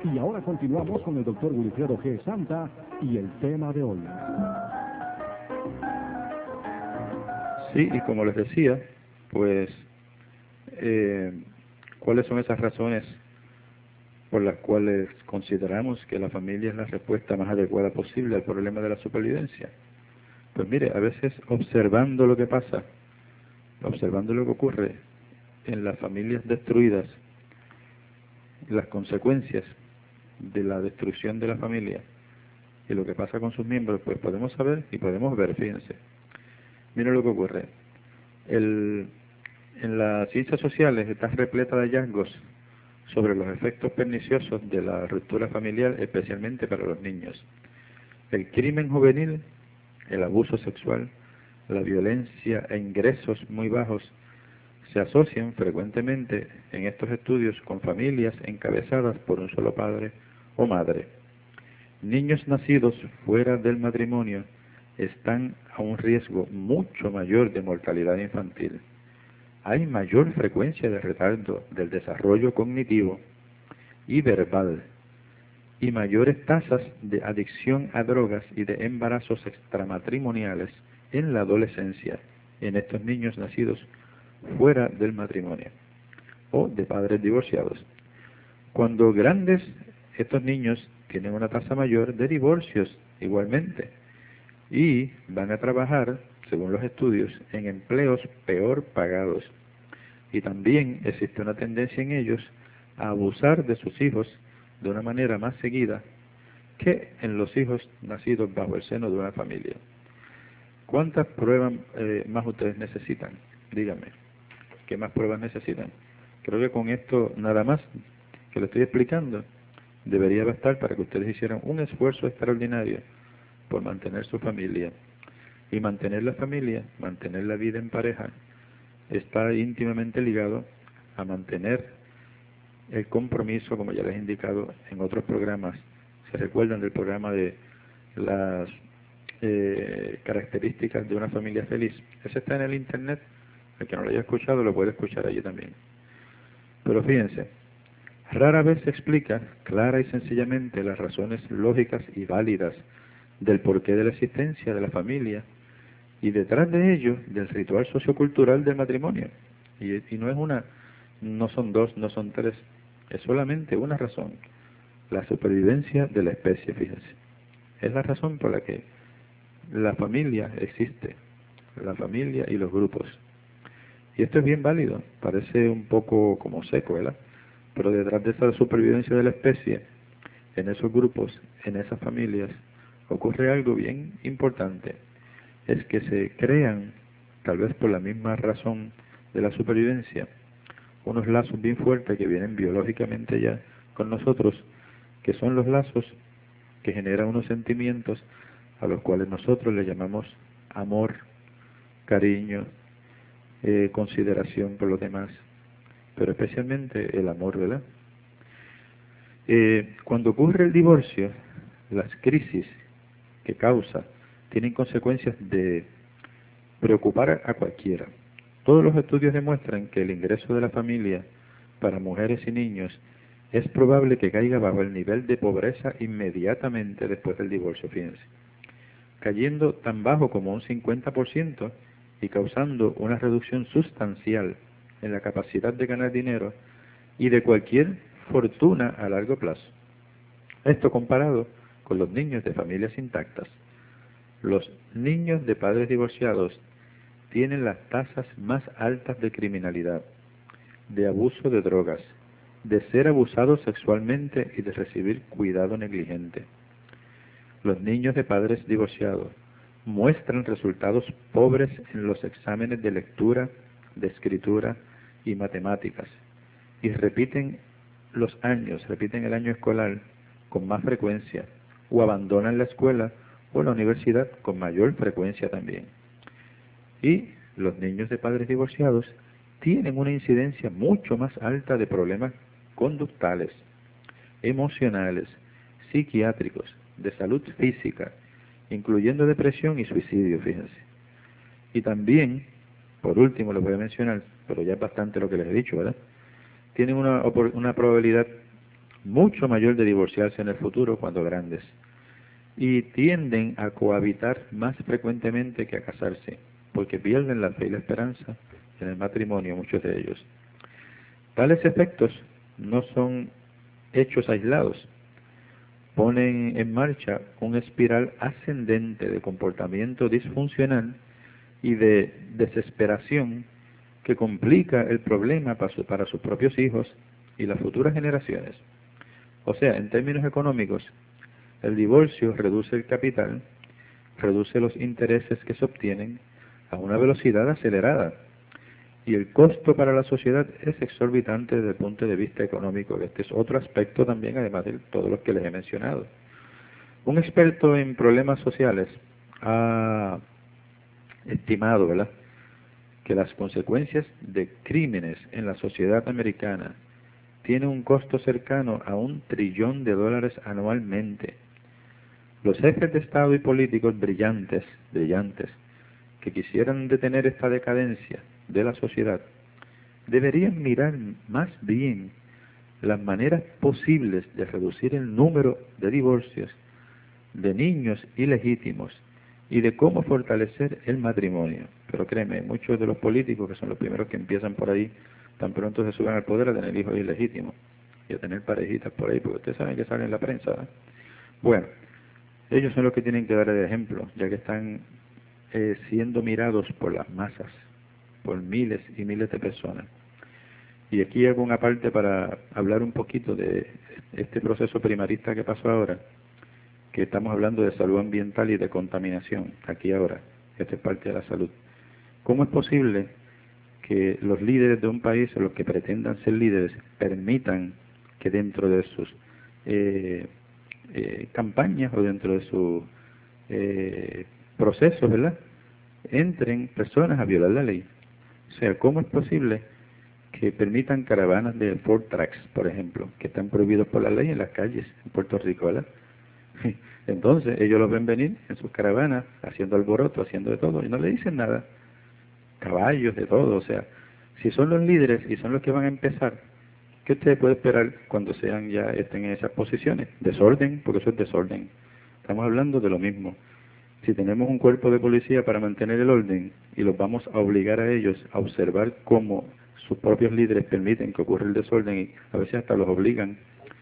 Y ahora continuamos con el doctor Wilfredo G. Santa y el tema de hoy. Sí, y como les decía, pues, ¿cuáles son esas razones por las cuales consideramos que la familia es la respuesta más adecuada posible al problema de la supervivencia? Pues mire, a veces observando lo que pasa, observando lo que ocurre en las familias destruidas, las consecuencias de la destrucción de la familia y lo que pasa con sus miembros, pues podemos saber y podemos ver, fíjense. Miren lo que ocurre. En las ciencias sociales está repleta de hallazgos sobre los efectos perniciosos de la ruptura familiar, especialmente para los niños. El crimen juvenil, el abuso sexual, la violencia e ingresos muy bajos se asocian frecuentemente en estos estudios con familias encabezadas por un solo padre o madre. Niños nacidos fuera del matrimonio están a un riesgo mucho mayor de mortalidad infantil. Hay mayor frecuencia de retardo del desarrollo cognitivo y verbal y mayores tasas de adicción a drogas y de embarazos extramatrimoniales en la adolescencia en estos niños nacidos fuera del matrimonio o de padres divorciados. Cuando grandes, estos niños tienen una tasa mayor de divorcios igualmente y van a trabajar, según los estudios, en empleos peor pagados. Y también existe una tendencia en ellos a abusar de sus hijos de una manera más seguida que en los hijos nacidos bajo el seno de una familia. ¿Cuántas pruebas más ustedes necesitan? Díganme, ¿qué más pruebas necesitan? Creo que con esto nada más que le estoy explicando debería bastar para que ustedes hicieran un esfuerzo extraordinario por mantener su familia. Y mantener la familia, mantener la vida en pareja, está íntimamente ligado a mantener el compromiso, como ya les he indicado en otros programas. ¿Se recuerdan del programa de las características de una familia feliz? Ese está en el internet. El que no lo haya escuchado lo puede escuchar allí también. Pero fíjense, rara vez se explica clara y sencillamente las razones lógicas y válidas del porqué de la existencia de la familia y detrás de ello del ritual sociocultural del matrimonio. Y no es una, no son dos, no son tres, es solamente una razón: la supervivencia de la especie, fíjense. Es la razón por la que la familia existe, la familia y los grupos. Y esto es bien válido, parece un poco como seco, ¿verdad? Pero detrás de esa supervivencia de la especie, en esos grupos, en esas familias, ocurre algo bien importante. Es que se crean, tal vez por la misma razón de la supervivencia, unos lazos bien fuertes que vienen biológicamente ya con nosotros, que son los lazos que generan unos sentimientos a los cuales nosotros le llamamos amor, cariño, consideración por los demás, pero especialmente el amor, ¿verdad? Cuando ocurre el divorcio, las crisis que causa tienen consecuencias de preocupar a cualquiera. Todos los estudios demuestran que el ingreso de la familia para mujeres y niños es probable que caiga bajo el nivel de pobreza inmediatamente después del divorcio, fíjense, cayendo tan bajo como un 50% y causando una reducción sustancial en la capacidad de ganar dinero y de cualquier fortuna a largo plazo. Esto comparado con los niños de familias intactas. Los niños de padres divorciados tienen las tasas más altas de criminalidad, de abuso de drogas, de ser abusados sexualmente y de recibir cuidado negligente. Los niños de padres divorciados muestran resultados pobres en los exámenes de lectura, de escritura y matemáticas, y repiten el año escolar con más frecuencia, o abandonan la escuela o la universidad con mayor frecuencia también. Y los niños de padres divorciados tienen una incidencia mucho más alta de problemas conductales, emocionales, psiquiátricos, de salud física, incluyendo depresión y suicidio, fíjense. Y también, por último, les voy a mencionar, pero ya es bastante lo que les he dicho, ¿verdad? Tienen una probabilidad mucho mayor de divorciarse en el futuro cuando grandes, y tienden a cohabitar más frecuentemente que a casarse, porque pierden la fe y la esperanza en el matrimonio, muchos de ellos. Tales efectos no son hechos aislados, ponen en marcha una espiral ascendente de comportamiento disfuncional y de desesperación que complica el problema para sus propios hijos y las futuras generaciones. O sea, en términos económicos, el divorcio reduce el capital, reduce los intereses que se obtienen a una velocidad acelerada, y el costo para la sociedad es exorbitante desde el punto de vista económico. Este es otro aspecto también, además de todos los que les he mencionado. Un experto en problemas sociales ha estimado, ¿verdad?, que las consecuencias de crímenes en la sociedad americana tienen un costo cercano a $1 trillón anualmente. Los jefes de Estado y políticos brillantes, que quisieran detener esta decadencia de la sociedad, deberían mirar más bien las maneras posibles de reducir el número de divorcios de niños ilegítimos y de cómo fortalecer el matrimonio. Pero créeme, muchos de los políticos, que son los primeros que empiezan por ahí, tan pronto se suben al poder, a tener hijos ilegítimos y a tener parejitas por ahí, porque ustedes saben que sale en la prensa, ¿eh? Bueno, ellos son los que tienen que dar el ejemplo, ya que están siendo mirados por las masas, por miles y miles de personas. Y aquí hago una parte para hablar un poquito de este proceso primarista que pasó ahora, que estamos hablando de salud ambiental y de contaminación, aquí ahora. Esta es parte de la salud. ¿Cómo es posible que los líderes de un país, o los que pretendan ser líderes, permitan que dentro de sus campañas o dentro de sus procesos, ¿verdad?, entren personas a violar la ley? O sea, ¿cómo es posible que permitan caravanas de Ford Trucks, por ejemplo, que están prohibidos por la ley en las calles en Puerto Rico, ¿verdad? Entonces ellos los ven venir en sus caravanas, haciendo alboroto, haciendo de todo, y no le dicen nada. Caballos, de todo. O sea, si son los líderes y son los que van a empezar, ¿qué usted puede esperar cuando sean ya estén en esas posiciones? Desorden, porque eso es desorden. Estamos hablando de lo mismo. Si tenemos un cuerpo de policía para mantener el orden y los vamos a obligar a ellos a observar cómo sus propios líderes permiten que ocurra el desorden, y a veces hasta los obligan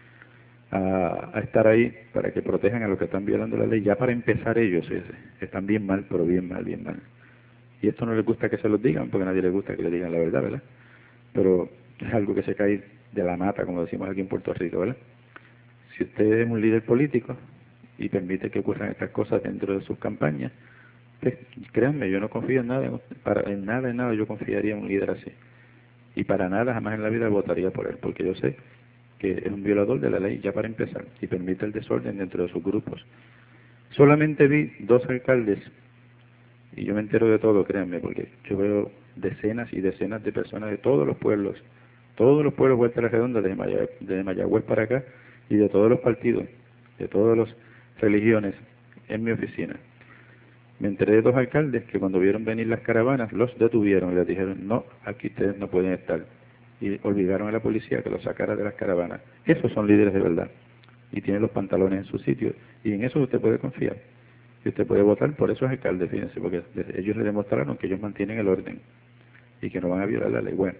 a estar ahí para que protejan a los que están violando la ley, ya para empezar ellos están bien mal, pero bien mal, bien mal. Y esto no les gusta que se los digan, porque a nadie les gusta que le digan la verdad, ¿verdad? Pero es algo que se cae de la mata, como decimos aquí en Puerto Rico, ¿verdad? Si usted es un líder político y permite que ocurran estas cosas dentro de sus campañas, pues, créanme, yo no confío en nada, en nada yo confiaría en un líder así. Y para nada jamás en la vida votaría por él, porque yo sé que es un violador de la ley, ya para empezar, y permite el desorden dentro de sus grupos. Solamente vi 2 alcaldes, y yo me entero de todo, créanme, porque yo veo decenas y decenas de personas de todos los pueblos Vuelta a la Redonda, desde Mayagüez para acá, y de todos los partidos, de todas las religiones, en mi oficina. Me enteré de 2 alcaldes que cuando vieron venir las caravanas, los detuvieron y les dijeron, no, aquí ustedes no pueden estar. Y obligaron a la policía que los sacara de las caravanas. Esos son líderes de verdad. Y tienen los pantalones en su sitio. Y en eso usted puede confiar. Y usted puede votar por esos alcaldes, fíjense, porque ellos le demostraron que ellos mantienen el orden y que no van a violar la ley. Bueno,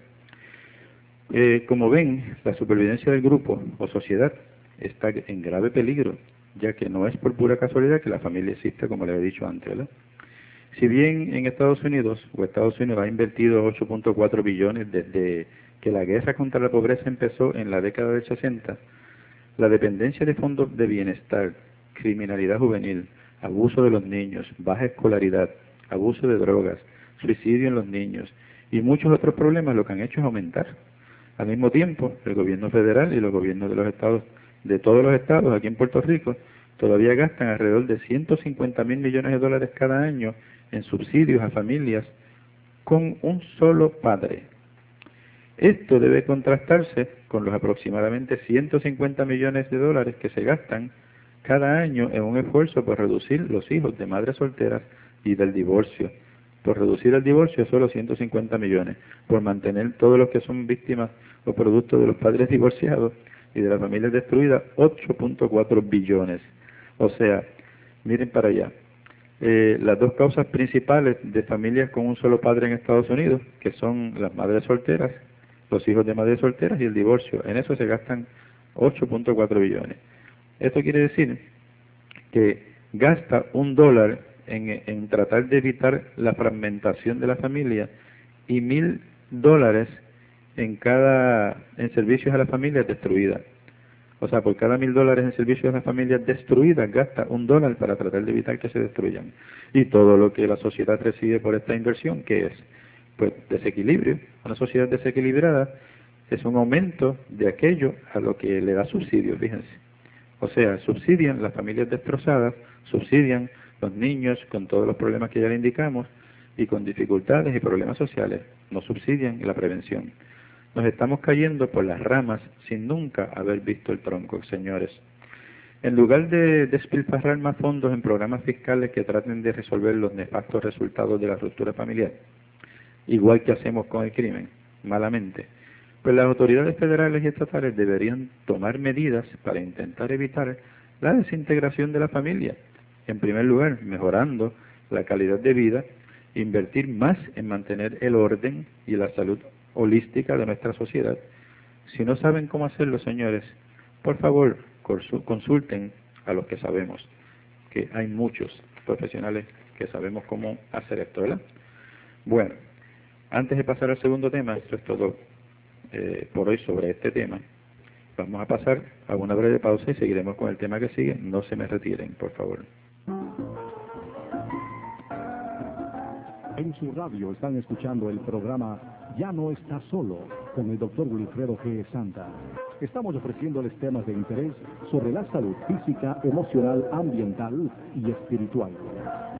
como ven, la supervivencia del grupo o sociedad está en grave peligro, ya que no es por pura casualidad que la familia existe, como les he dicho antes, ¿verdad? Si bien en Estados Unidos ha invertido 8.4 billones desde que la guerra contra la pobreza empezó en la década del 60, la dependencia de fondos de bienestar, criminalidad juvenil, abuso de los niños, baja escolaridad, abuso de drogas, suicidio en los niños y muchos otros problemas lo que han hecho es aumentar. Al mismo tiempo, el gobierno federal y los gobiernos de los estados, de todos los estados aquí en Puerto Rico, todavía gastan alrededor de 150.000 millones de dólares cada año en subsidios a familias con un solo padre. Esto debe contrastarse con los aproximadamente 150 millones de dólares que se gastan cada año en un esfuerzo por reducir los hijos de madres solteras y del divorcio. Por reducir el divorcio solo 150 millones. Por mantener todos los que son víctimas o producto de los padres divorciados, y de las familias destruidas 8.4 billones. O sea, miren para allá. Las dos causas principales de familias con un solo padre en Estados Unidos, que son las madres solteras, los hijos de madres solteras y el divorcio. En eso se gastan 8.4 billones. Esto quiere decir que gasta $1 en tratar de evitar la fragmentación de la familia y $1,000 en servicios a las familias destruidas. O sea, por cada $1,000 en servicios a las familias destruidas, gasta $1 para tratar de evitar que se destruyan. Y todo lo que la sociedad recibe por esta inversión, ¿qué es? Pues desequilibrio. Una sociedad desequilibrada es un aumento de aquello a lo que le da subsidio, fíjense. O sea, subsidian las familias destrozadas, subsidian los niños con todos los problemas que ya le indicamos y con dificultades y problemas sociales. No subsidian la prevención. Nos estamos cayendo por las ramas sin nunca haber visto el tronco, señores. En lugar de despilfarrar más fondos en programas fiscales que traten de resolver los nefastos resultados de la ruptura familiar, igual que hacemos con el crimen, malamente, pues las autoridades federales y estatales deberían tomar medidas para intentar evitar la desintegración de la familia. En primer lugar, mejorando la calidad de vida, invertir más en mantener el orden y la salud holística de nuestra sociedad. Si no saben cómo hacerlo, señores, por favor, consulten a los que sabemos, que hay muchos profesionales que sabemos cómo hacer esto, ¿verdad? Bueno, antes de pasar al segundo tema, esto es todo por hoy sobre este tema. Vamos a pasar a una breve pausa y seguiremos con el tema que sigue. No se me retiren, por favor. En su radio están escuchando el programa Ya no está solo, con el Dr. Wilfredo G. Santa. Estamos ofreciéndoles temas de interés sobre la salud física, emocional, ambiental y espiritual.